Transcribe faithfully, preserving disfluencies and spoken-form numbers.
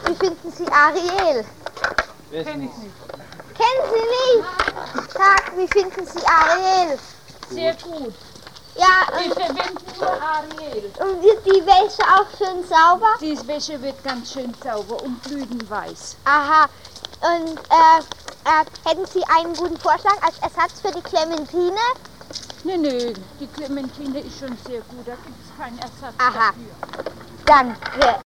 Wie finden Sie Ariel? Kenn ich nicht. Kennen Sie nicht? Tag, wie finden Sie Ariel? Sehr gut. Ja, Wir und, verwenden nur Ariel. und wird die Wäsche auch schön sauber? Die Wäsche wird ganz schön sauber und blütenweiß. Aha. Und äh, äh, hätten Sie einen guten Vorschlag als Ersatz für die Clementine? Nee, nee, die Clementine ist schon sehr gut, da gibt es keinen Ersatz Aha. dafür. Danke.